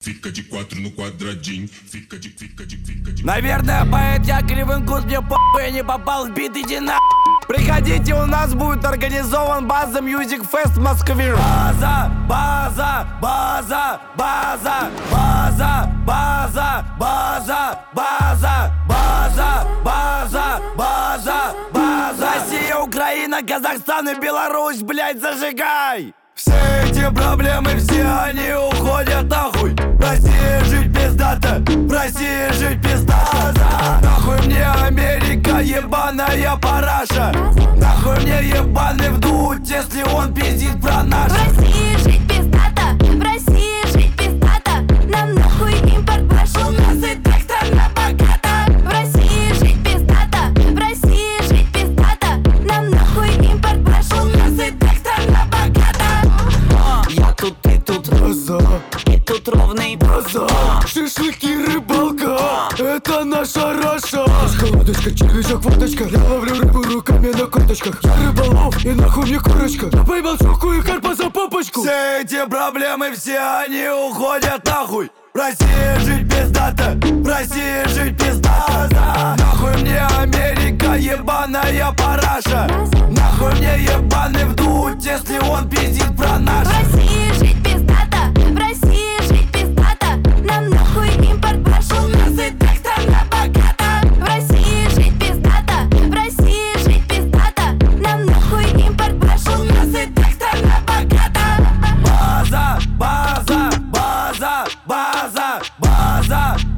Fica de quatro no quadradinho, fica de. Наверное, поэт я кривым кут, мне похуй, я не попал в бит, иди на. Приходите, у нас будет организован База Music Fest в Москве. База, база, база, база, база, база, база, база, база, база, база, база. Россия, Украина, Казахстан и Беларусь, блять, зажигай! Все эти проблемы, все они уходят нахуй. В России жить пиздато, в России жить пиздато. Нахуй мне Америка, ебаная параша. Нахуй мне ебаный вдуть, если он пиздит про наш. В России жить пиздато, в России жить пиздато. Нам нахуй импорт пошел, у нас и так страна богата. В России жить пиздато, в России жить пиздато. Нам нахуй импорт пошел, у нас и так страна богата. Я тут, ты тут, и тут ровный база. Шашлыки, рыбалка, это наша Раша. Холодочка, червячок, водочка. Я ловлю рыбу руками на корточках. Я рыболов, и нахуй мне курочка. Я поймал щуку и карпа за попочку. Все эти проблемы, все они уходят нахуй. В России жить пиздато, в России жить пиздато. Нахуй мне Америка, ебаная параша. Нахуй мне ебаный вдуть, если он пиздит про наш. В России жить пиздато, в России жить пиздато. Нам нахуй импорт пошел, у нас и так страна богата. В России жить пиздато, в России жить пиздато. Нам нахуй импорт пошел, у нас и так страна богата. База, база, база, база, база,